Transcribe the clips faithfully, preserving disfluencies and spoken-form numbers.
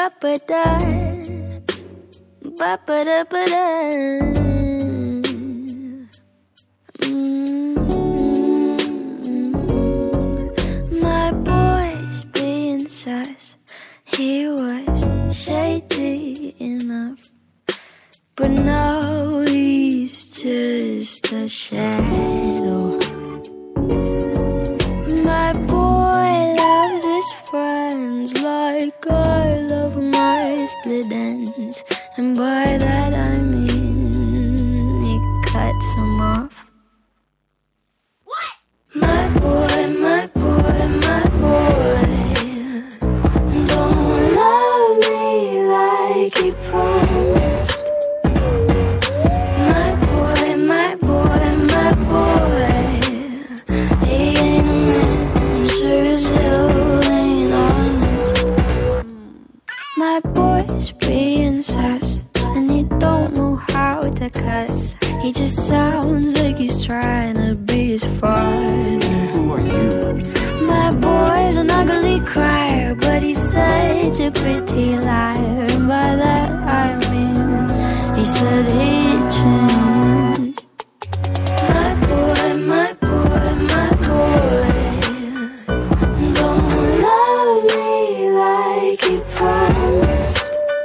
ba ba da, ba ba da ba da. My boy's being sus. He was shady enough, but now he's just a shadow. My boy loves his friends like I love my split ends, and by that I mean he cuts them off. What? My boy, my boy, my boy don't love me like he promised. My boy, my boy, my boy, he ain't a man, sure as hell ain't honest. My boy's being sus, and he don't know how to cuss. He just sounds like he's trying to be his father. Who are you? My boy's an ugly crier, but he's such a pretty liar. And by that I mean he said he'd change. My boy, my boy, my boy don't love me like he promised.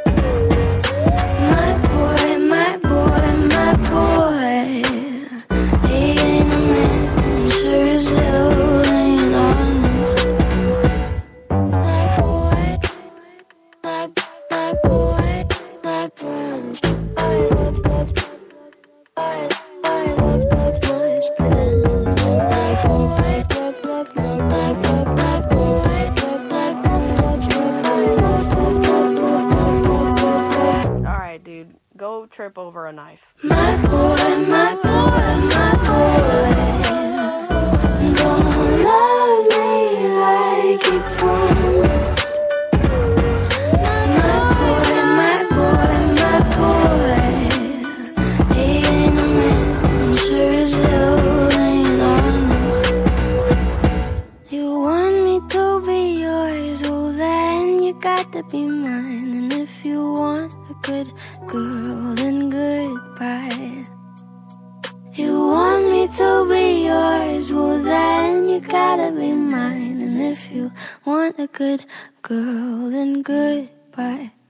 My boy, my boy, my boy, he ain't a man, sure as hell ain't honest. My boy, my, my boy, my boy, I love, love, I, I love, love my split ends. My boy, love, love, love, my, love, my boy, love, love, love, love, I love, love, love, love, love, love, love. Alright, dude, go trip over a knife. My boy, my boy, my boy don't love me like he promised. My boy, my boy, my boy, he ain't a man, sure as hell ain't honest. You want me to be yours, well then you got to be mine. And if you want a good girl, then goodbye. You want me to be yours, well then you gotta be mine. And if you want a good girl, then goodbye.